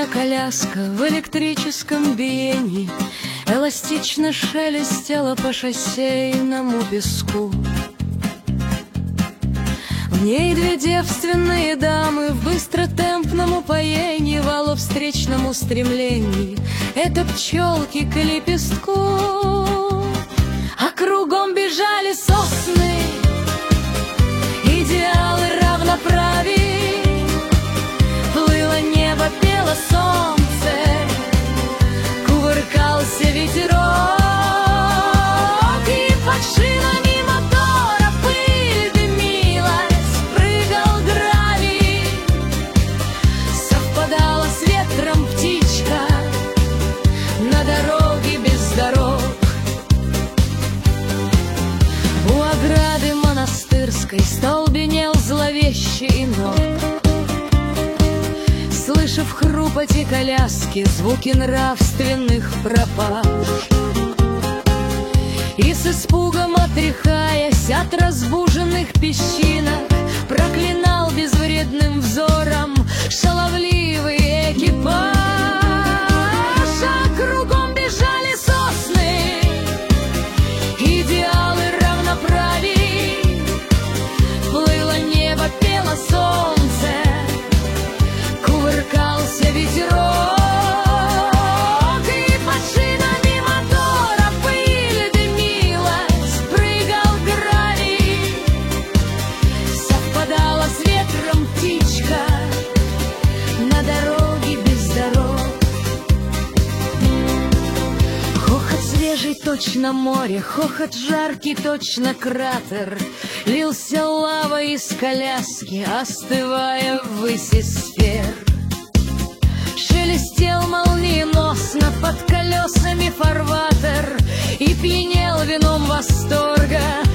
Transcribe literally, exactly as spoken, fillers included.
коляска в электрическом биении эластично шелестела по шоссейному песку. В ней две девственные дамы в быстротемпном упоении, вало встречном устремлении — это пчелки к лепестку. А кругом бежали сосны, идеалы равноправия. Плыло небо, пело солнце, кувыркался ветерок, и под шинами мотора пыль дымилась, прыгал гравий. Совпадала с ветром птичка на дороге без дорог. У ограды монастырской столбенел зловещий инок. Слышав хрупоти коляски, звуки нравственных пропаж, и с испугом отряхаясь от разбуженных песчинок, проклинал безвредным взором шаловливый экипаж. А кругом бежали сосны, идеалы равноправия. Плыло небо, пело солнце, кувыркался ветерок, и под шинами мотора пыль дымилась, прыгал гравий. Совпадала с ветром птичка на дороге без дорог. Хохот свежий, точно море, хохот жаркий, точно кратер, лился лавой из коляски, остывая ввыси сфер. Шелестел молниеносно под колесами фарватер, и пьянел вином восторга